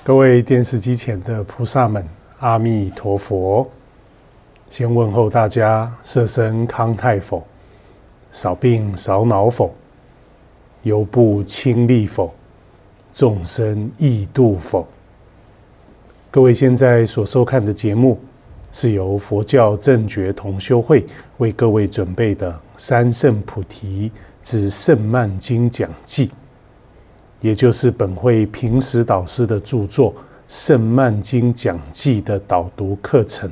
各位电视机前的菩萨们，阿弥陀佛！先问候大家：色身康泰否？少病少恼否？忧怖轻利否？众生易度否？各位现在所收看的节目，是由佛教正觉同修会为各位准备的《三圣菩提之圣曼经讲记》。也就是本会平时导师的著作《圣曼经讲记》的导读课程。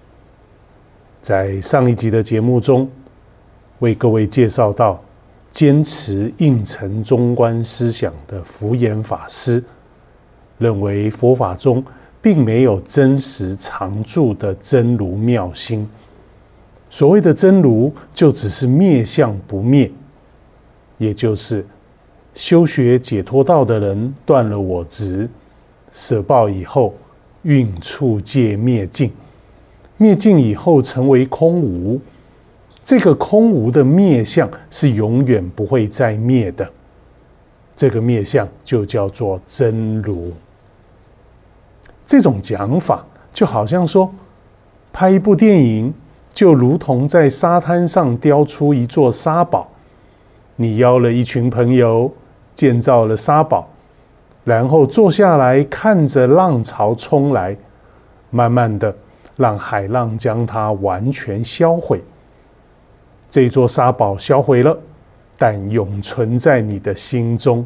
在上一集的节目中，为各位介绍到坚持应成中观思想的福严法师，认为佛法中并没有真实常住的真如妙心。所谓的真如，就只是灭相不灭，也就是修学解脱道的人断了我执，舍报以后运处界灭尽，灭尽以后成为空无。这个空无的灭相是永远不会再灭的，这个灭相就叫做真如。这种讲法就好像说，拍一部电影就如同在沙滩上雕出一座沙堡，你邀了一群朋友，建造了沙堡，然后坐下来看着浪潮冲来，慢慢的让海浪将它完全销毁。这座沙堡销毁了，但永存在你的心中。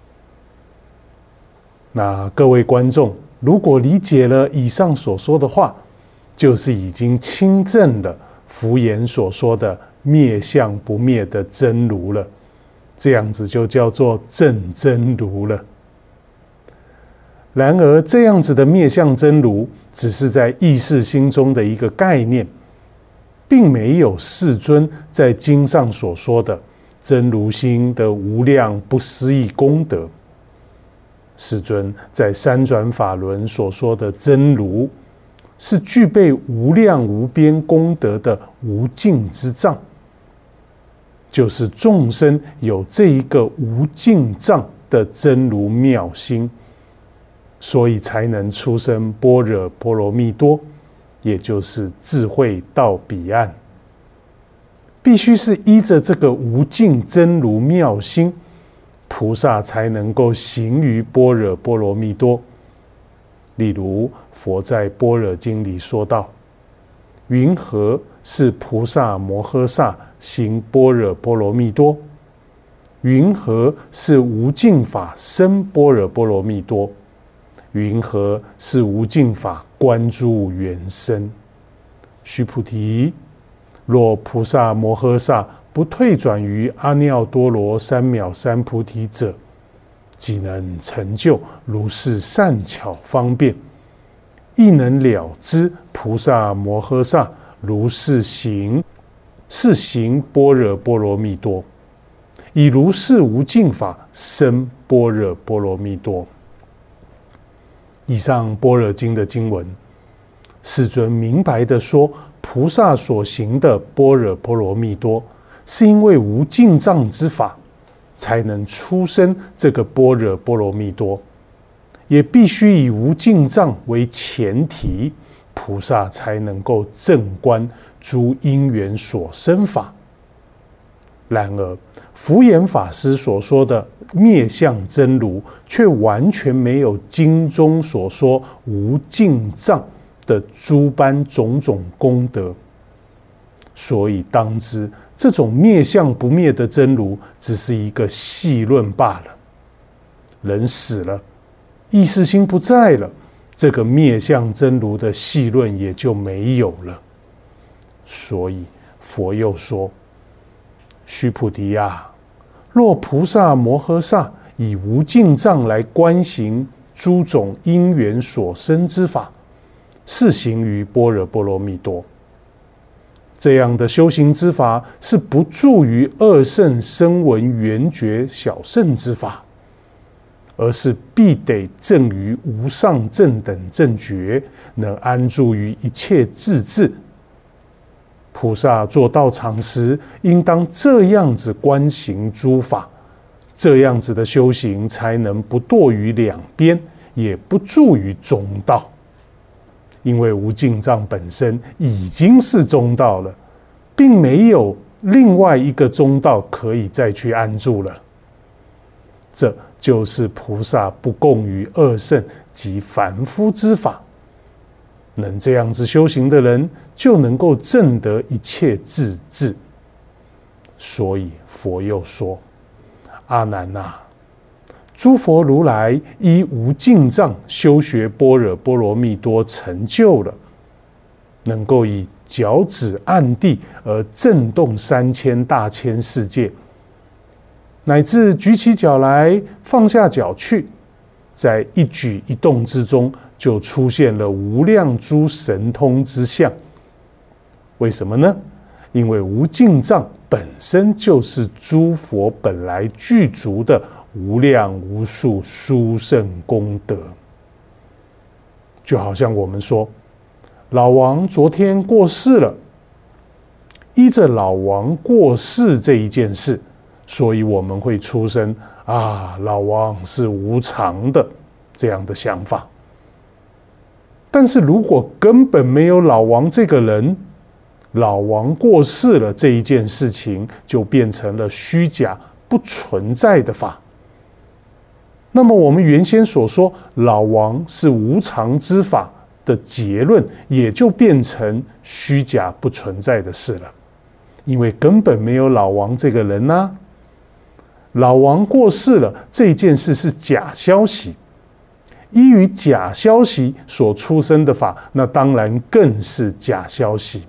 那各位观众，如果理解了以上所说的话，就是已经亲证了福严所说的灭相不灭的真如了。这样子就叫做正真如了。然而，这样子的灭相真如，只是在意识心中的一个概念，并没有世尊在经上所说的真如心的无量不思议功德。世尊在三转法轮所说的真如，是具备无量无边功德的无尽之藏。就是众生有这一个无尽藏的真如妙心，所以才能出生般若波罗蜜多，也就是智慧到彼岸。必须是依着这个无尽真如妙心，菩萨才能够行于般若波罗蜜多。例如佛在《般若经》里说道：云何是菩萨摩诃萨行般若波罗蜜多？云何是无尽法生般若波罗蜜多？云何是无尽法观诸缘生？须菩提，若菩萨摩诃萨不退转于阿耨多罗三藐三菩提者，即能成就如是善巧方便，亦能了知菩萨摩诃萨如是行，是行般若波罗蜜多，以如是无尽法生般若波罗蜜多。以上般若经的经文，世尊明白的说，菩萨所行的般若波罗蜜多，是因为无尽藏之法，才能出生这个般若波罗蜜多，也必须以无尽藏为前提，菩萨才能够正观诸因缘所生法。然而，福严法师所说的灭相真如，却完全没有经中所说无尽藏的诸般种种功德。所以当知，这种灭相不灭的真如，只是一个戏论罢了。人死了，意识心不在了，这个灭相真如的戏论也就没有了。所以佛又说：须菩提啊，若菩萨摩诃萨以无尽藏来观行诸种因缘所生之法，是行于般若波罗蜜多。这样的修行之法，是不助于二圣声闻缘觉小圣之法，而是必得证于无上正等正觉，能安住于一切智智。菩萨做道场时，应当这样子观行诸法，这样子的修行才能不堕于两边， 也不助于中道，因为无尽藏本身已经是中道了，并没有另外一个中道可以再去安住了。这就是菩萨不共于二圣及凡夫之法。能这样子修行的人，就能够证得一切自治。所以佛又说：阿难啊，诸佛如来依无尽藏修学般若波罗蜜多成就了，能够以脚趾按地而震动3000大千世界，乃至举起脚来放下脚去，在一举一动之中就出现了无量诸神通之相。为什么呢？因为无尽藏本身就是诸佛本来具足的无量无数殊胜功德。就好像我们说，老王昨天过世了，依着老王过世这一件事，所以我们会出生老王是无常的这样的想法。但是如果根本没有老王这个人，老王过世了这一件事情就变成了虚假不存在的法。那么我们原先所说老王是无常之法的结论，也就变成虚假不存在的事了，因为根本没有老王这个人啊。老王过世了这件事是假消息，依于假消息所出生的法，那当然更是假消息。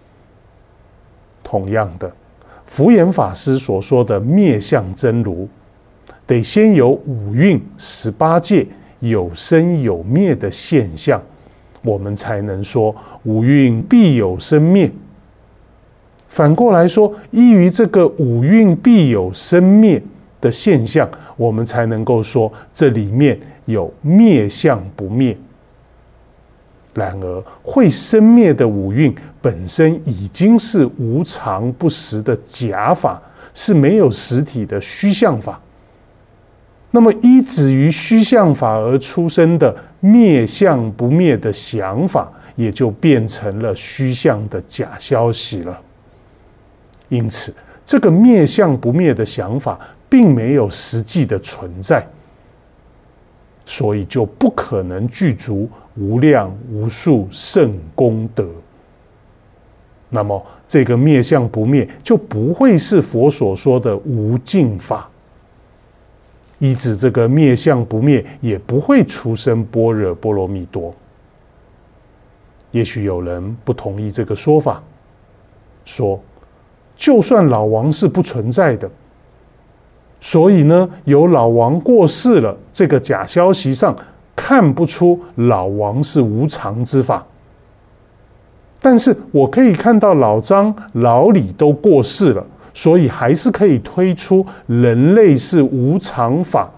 同样的，福严法师所说的灭相真如，得先有五蕴18界有生有灭的现象，我们才能说五蕴必有生灭。反过来说，依于这个五蕴必有生灭的现象，我们才能够说这里面有灭相不灭。然而会生灭的五蕴本身已经是无常不实的假法，是没有实体的虚相法。那么依止于虚相法而出生的灭相不灭的想法，也就变成了虚相的假消息了。因此这个灭相不灭的想法并没有实际的存在，所以就不可能具足无量无数圣功德。那么这个灭相不灭就不会是佛所说的无尽法，依止这个灭相不灭，也不会出生般若波罗蜜多。也许有人不同意这个说法，说就算老王是不存在的，所以呢，有老王过世了这个假消息上看不出老王是无常之法，但是我可以看到老张老李都过世了，所以还是可以推出人类是无常法。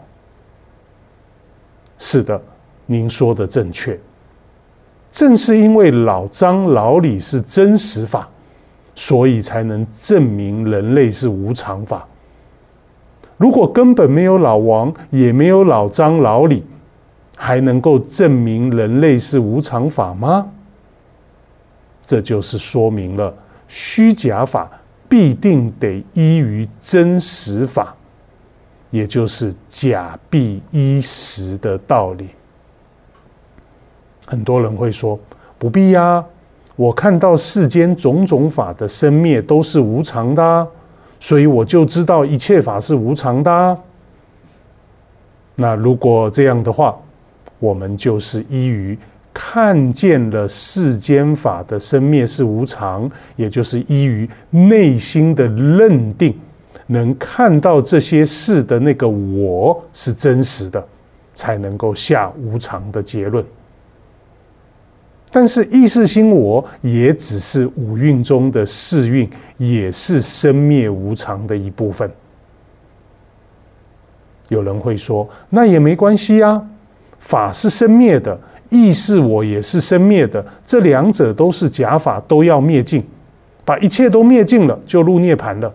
是的，您说的正确，正是因为老张老李是真实法，所以才能证明人类是无常法。如果根本没有老王，也没有老张老李，还能够证明人类是无常法吗？这就是说明了虚假法必定得依于真实法，也就是假必依实的道理。很多人会说，不必呀，我看到世间种种法的生灭都是无常的啊，所以我就知道一切法是无常的啊。那如果这样的话，我们就是依于看见了世间法的生灭是无常，也就是依于内心的认定，能看到这些事的那个我是真实的，才能够下无常的结论。但是意识心我也只是五蕴中的四蕴，也是生灭无常的一部分。有人会说，那也没关系啊，法是生灭的，意识我也是生灭的，这两者都是假法，都要灭尽，把一切都灭尽了，就入涅槃了。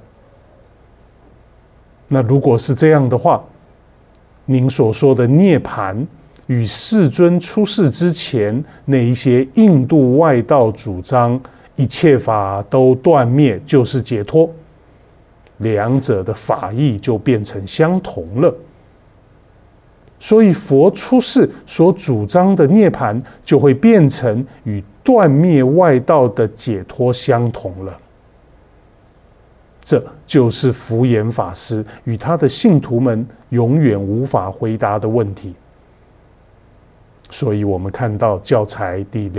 那如果是这样的话，您所说的涅槃与世尊出世之前那一些印度外道主张一切法都断灭就是解脱，两者的法义就变成相同了。所以佛出世所主张的涅槃就会变成与断灭外道的解脱相同了。这就是福严法师与他的信徒们永远无法回答的问题。所以我们看到教材第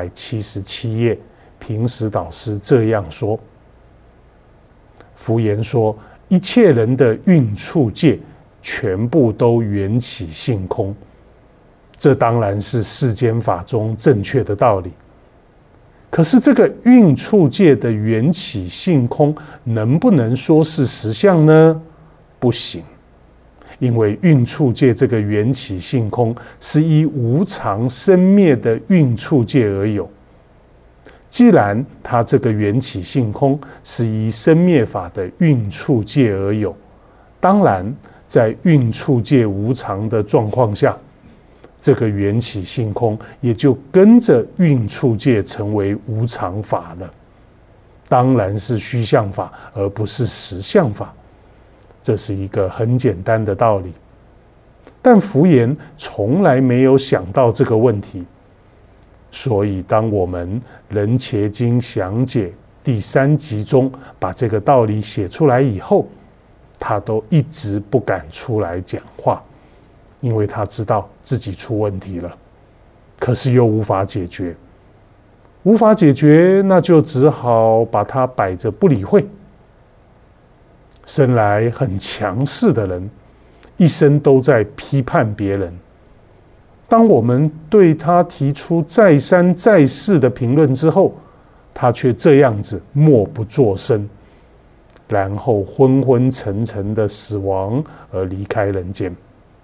277页，平时导师这样说：福严说，一切人的运处界全部都缘起性空，这当然是世间法中正确的道理。可是这个运处界的缘起性空能不能说是实相呢？不行，因为运处界这个缘起性空是依无常生灭的运处界而有。既然它这个缘起性空是依生灭法的运处界而有，当然在运处界无常的状况下，这个缘起性空也就跟着运处界成为无常法了，当然是虚相法，而不是实相法。这是一个很简单的道理，但福严从来没有想到这个问题。所以当我们人伽经详解第3集中把这个道理写出来以后，他都一直不敢出来讲话，因为他知道自己出问题了，可是又无法解决。无法解决，那就只好把它摆着不理会。生来很强势的人，一生都在批判别人。当我们对他提出再三再四的评论之后，他却这样子默不作声，然后昏昏沉沉的死亡而离开人间。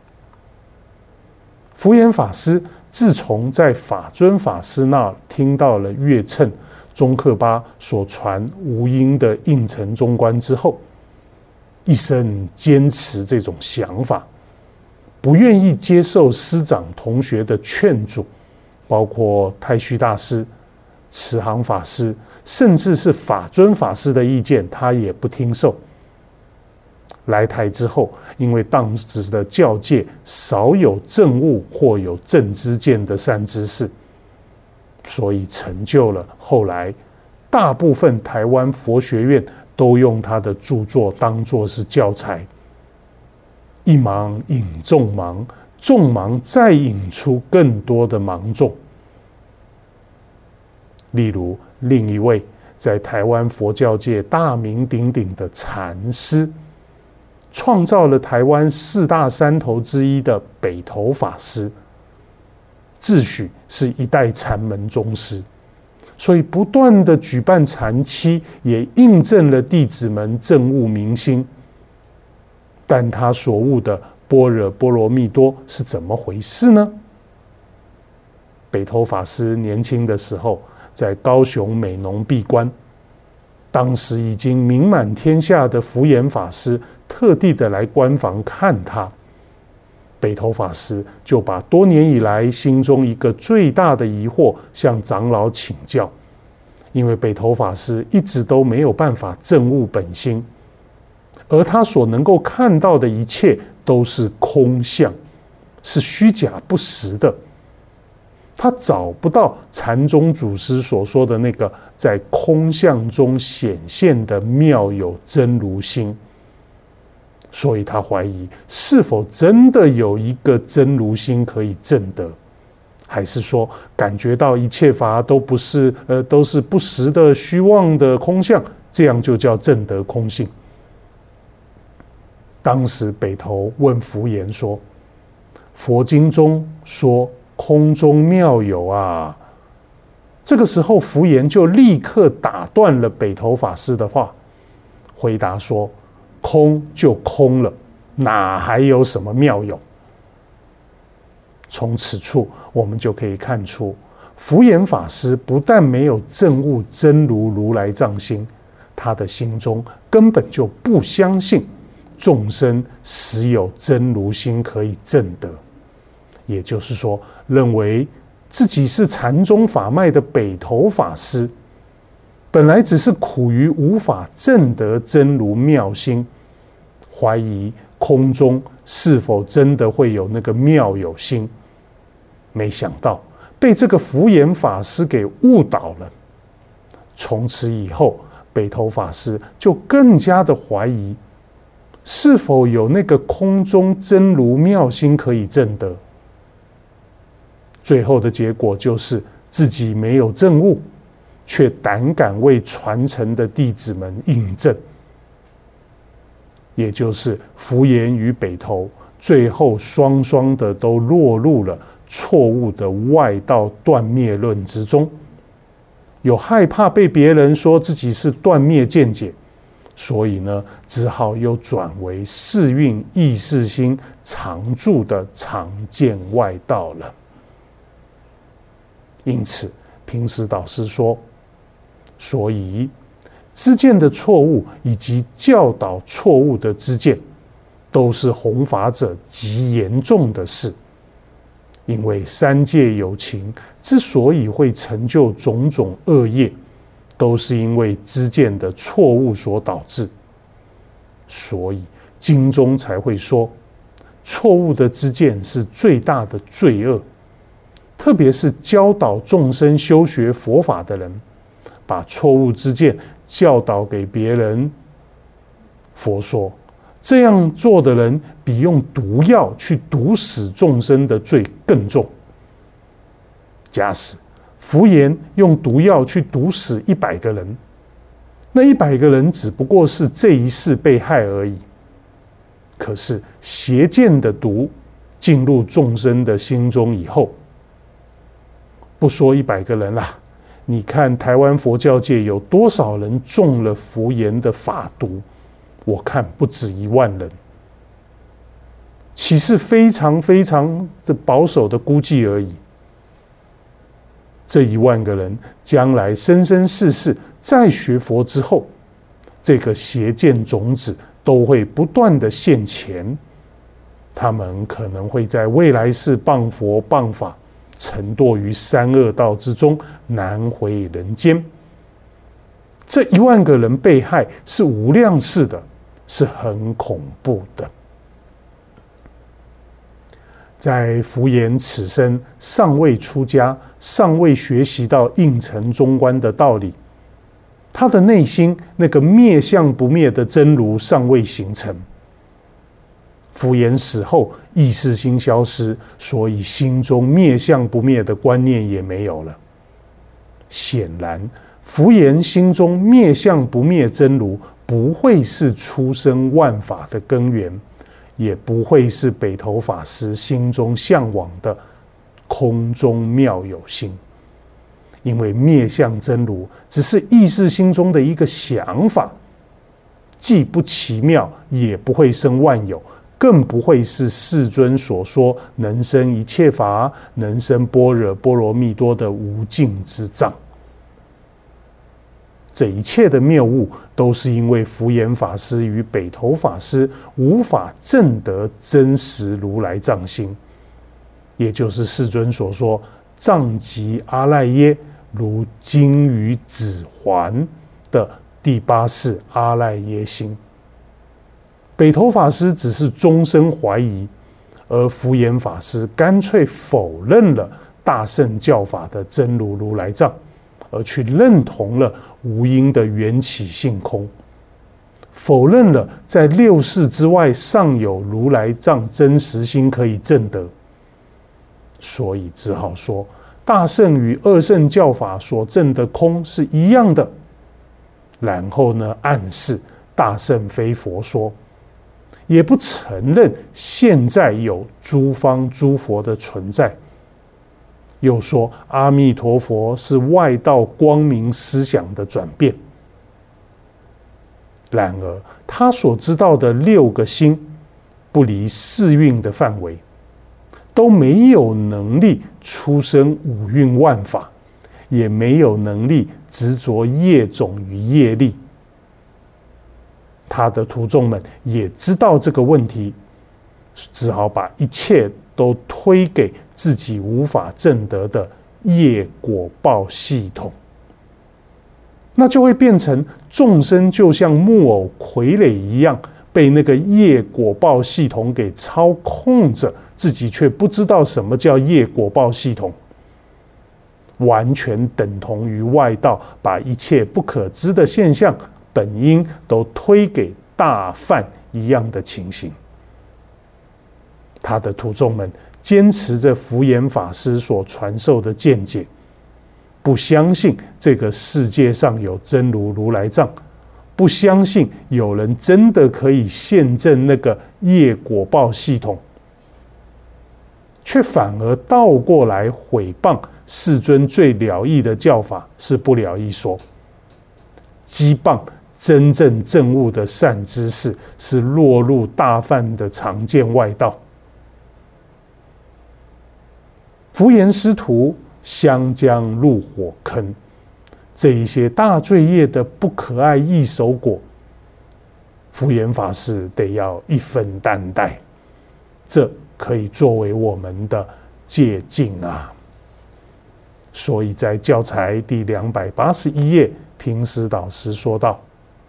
福严法师自从在法尊法师那听到了月称宗喀巴所传无因的应成中观之后，一生坚持这种想法，不愿意接受师长同学的劝阻，包括太虚大师、慈航法师，甚至是法尊法师的意见，他也不听受。来台之后，因为当时的教界少有证悟或有正知见的善知识，所以成就了后来大部分台湾佛学院都用他的著作当作是教材。一盲引众盲，众盲再引出更多的盲众。例如另一位在台湾佛教界大名鼎鼎的禅师，创造了台湾4大山头之一的北投法师，自诩是一代禅门宗师，所以不断的举办禅期，也印证了弟子们证悟明心。但他所悟的般若波罗蜜多是怎么回事呢？北投法师年轻的时候在高雄美浓闭关，当时已经名满天下的福严法师特地的来关房看他。北投法师就把多年以来心中一个最大的疑惑向长老请教，因为北投法师一直都没有办法证悟本心，而他所能够看到的一切都是空相，是虚假不实的。他找不到禅宗祖师所说的那个在空相中显现的妙有真如心，所以他怀疑是否真的有一个真如心可以证得，还是说感觉到一切法都是不实的虚妄的空相，这样就叫证得空性。当时北投问福严说：佛经中说空中妙有啊。这个时候福严就立刻打断了北投法师的话，回答说：空就空了，哪还有什么妙有？从此处我们就可以看出，福严法师不但没有证悟真如如来藏心，他的心中根本就不相信众生实有真如心可以证得， 也就是说，认为自己是禅宗法脉的北头法师，本来只是苦于无法证得真如妙心，怀疑空中是否真的会有那个妙有心，没想到被这个福严法师给误导了。从此以后，北头法师就更加的怀疑，是否有那个空中真如妙心可以证得。最后的结果就是自己没有证悟，却胆敢为传承的弟子们印证，也就是福严与北头最后双双的都落入了错误的外道断灭论之中。有害怕被别人说自己是断灭见解，所以呢，只好又转为世运意识心常住的常见外道了。因此，平时导师说，所以知见的错误以及教导错误的知见，都是弘法者极严重的事。因为三界有情之所以会成就种种恶业，都是因为知见的错误所导致。所以经中才会说，错误的知见是最大的罪恶。特别是教导众生修学佛法的人，把错误知见教导给别人。佛说，这样做的人比用毒药去毒死众生的罪更重。假使福严用毒药去毒死100个人，那100个人只不过是这一世被害而已。可是邪见的毒进入众生的心中以后，不说100个人啦，你看台湾佛教界有多少人中了福严的法毒？我看不止1万人，岂是非常非常的保守的估计而已。这1万个人将来生生世世再学佛之后，这个邪见种子都会不断的现前，他们可能会在未来世谤佛谤法，沉堕于三恶道之中，难回人间。这1万个人被害是无量世的，是很恐怖的。在福严此生尚未出家，尚未学习到应成中观的道理，他的内心那个灭相不灭的真如尚未形成。福严死后，意识心消失，所以心中灭相不灭的观念也没有了。显然，福严心中灭相不灭真如不会是出生万法的根源，也不会是北头法师心中向往的空中妙有心。因为灭相真如只是意识心中的一个想法，既不奇妙，也不会生万有，更不会是世尊所说能生一切法，能生般若波罗蜜多的无尽之藏。这一切的谬误，都是因为福严法师与北头法师无法证得真实如来藏心，也就是世尊所说藏即阿赖耶，如金鱼指环的第8世阿赖耶心。北头法师只是终生怀疑，而福严法师干脆否认了大乘教法的真如如来藏，而去认同了无因的缘起性空，否认了在6世之外尚有如来藏真实心可以证得，所以只好说大乘与二乘教法所证的空是一样的。然后呢，暗示大乘非佛说，也不承认现在有诸方诸佛的存在，又说阿弥陀佛是外道光明思想的转变。然而他所知道的6个心不离4蕴的范围，都没有能力出生5蕴万法，也没有能力执着业种与业力。他的徒众们也知道这个问题，只好把一切都推给自己无法证得的业果报系统，那就会变成众生就像木偶傀儡一样，被那个业果报系统给操控着，自己却不知道什么叫业果报系统，完全等同于外道把一切不可知的现象本因都推给大梵一样的情形。他的徒众们坚持着福严法师所传授的见解，不相信这个世界上有真如如来藏，不相信有人真的可以现证那个业果报系统，却反而倒过来毁谤世尊最了义的教法是不了义说，讥谤真正证悟的善知识是落入大梵的常见外道。福严师徒相将入火坑，这一些大罪业的不可爱异熟果，福严法师得要一分担待，这可以作为我们的借鉴啊。所以在教材第281页，平时导师说到，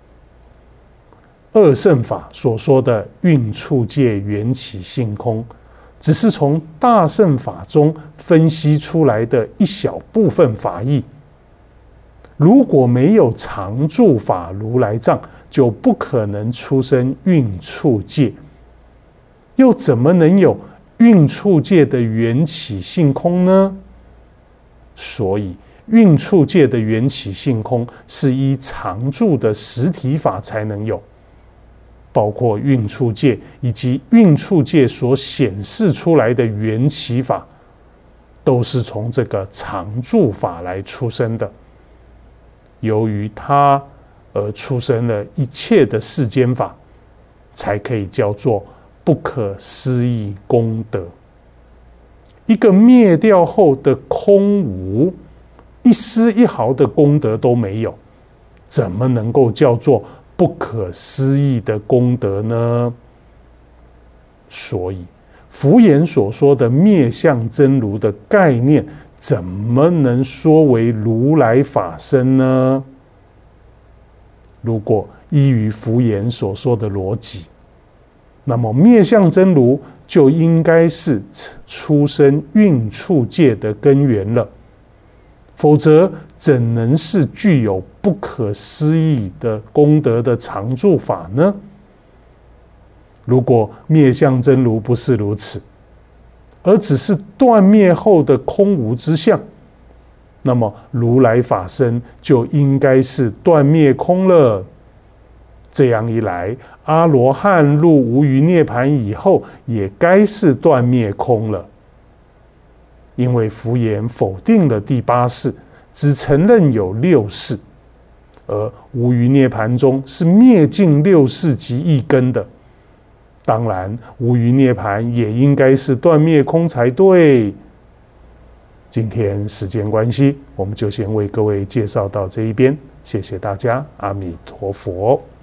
二乘法所说的蕴处界缘起性空，只是从大乘法中分析出来的一小部分法义。如果没有常住法如来藏，就不可能出生蕴处界，又怎么能有蕴处界的缘起性空呢？所以蕴处界的缘起性空是依常住的实体法才能有，包括蕴处界以及蕴处界所显示出来的缘起法，都是从这个常住法来出生的。由于它而出生了一切的世间法，才可以叫做不可思议功德。一个灭掉后的空无，一丝一毫的功德都没有，怎么能够叫做不可思议的功德呢？所以福严所说的灭相真如的概念，怎么能说为如来法身呢？如果依于福严所说的逻辑，那么灭相真如就应该是出生蕴处界的根源了，否则怎能是具有不可思议的功德的常住法呢？如果灭相真如不是如此，而只是断灭后的空无之相，那么如来法身就应该是断灭空了。这样一来，阿罗汉入无余涅盘以后，也该是断灭空了。因为福严否定了第八世，只承认有六世，而无余涅盘中是灭尽六世及一根的，当然无余涅盘也应该是断灭空才对。今天时间关系，我们就先为各位介绍到这一边，谢谢大家，阿弥陀佛。